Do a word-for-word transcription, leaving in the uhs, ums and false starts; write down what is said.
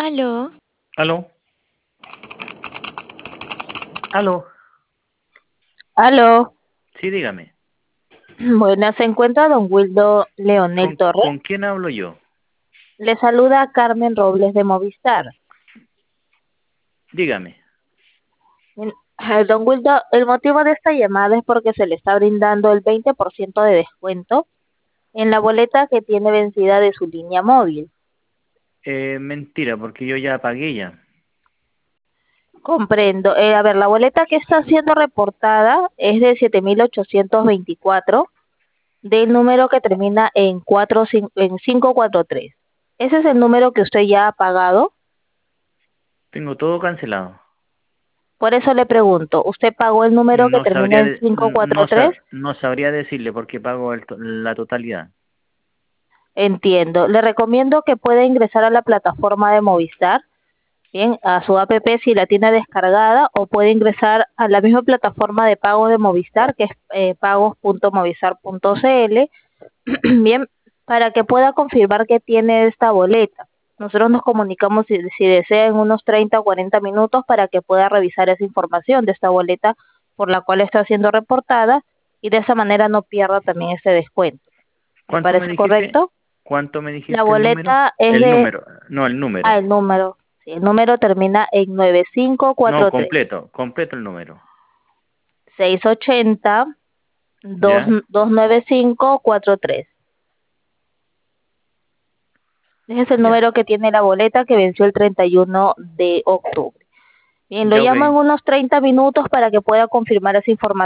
Aló, ¿Aló? ¿Aló? Aló, Sí, dígame. buenas, se encuentra don Wildo Leonel ¿Con, Torres. con quién hablo yo? Le saluda Carmen Robles de Movistar. Dígame. Bien, eh, Don Wildo, el motivo de esta llamada es porque se le está brindando el veinte por ciento de descuento en la boleta que tiene vencida de su línea móvil. Eh, mentira, porque yo ya pagué ya. Comprendo. Eh, a ver, la boleta que está siendo reportada es de siete mil ochocientos veinticuatro del número que termina en, cuatro, cin- en quinientos cuarenta y tres. ¿Ese es el número que usted ya ha pagado? Tengo todo cancelado. Por eso le pregunto, ¿usted pagó el número que No termina sabría en de- no, quinientos cuarenta y tres? sa- no sabría decirle porque pago el to- la totalidad. Entiendo. Le recomiendo que pueda ingresar a la plataforma de Movistar, bien, a su app si la tiene descargada, o puede ingresar a la misma plataforma de pago de Movistar, que es eh, pagos punto movistar punto cl, bien, para que pueda confirmar que tiene esta boleta. Nosotros nos comunicamos si, si desea en unos treinta o cuarenta minutos para que pueda revisar esa información de esta boleta por la cual está siendo reportada y de esa manera no pierda también ese descuento. ¿Me ¿Cuánto me parece dijiste? correcto? ¿Cuánto me La dijiste el número? boleta es El de... número. No, el Ah, número. el número. Sí, el número termina en nueve cinco No, cuatro tres. completo. Completo el número. seiscientos ochenta ¿Ya? doscientos noventa y cinco cuarenta y tres. Ese es el Ya. número que tiene la boleta que venció el treinta y uno de octubre. Bien, lo Ya, ok. llamo en unos treinta minutos para que pueda confirmar esa información.